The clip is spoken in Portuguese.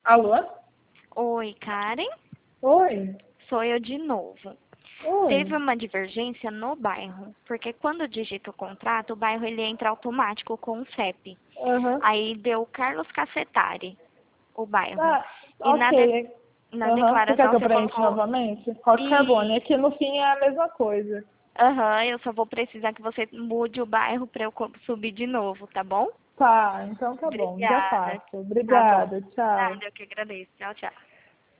Alô? Oi, Karen. Oi? Sou eu de novo. Teve Oi? uma divergência no bairro, porque quando digita o contrato, o bairro ele entra automático com o CEP. Aham. Aí deu Carlos Cacetari, o bairro. Tá, E ok. na Aham. Você quer declaração que eu você preencha colocou... novamente? Rock Carbone. Aqui no fim é a mesma coisa. Aham, eu só vou precisar que você mude o bairro para eu subir de novo, tá bom? Tá, então tá bom. Já Obrigada. faço. Tá bom. Obrigada. Tchau. Nada, eu que agradeço. Tchau, tchau.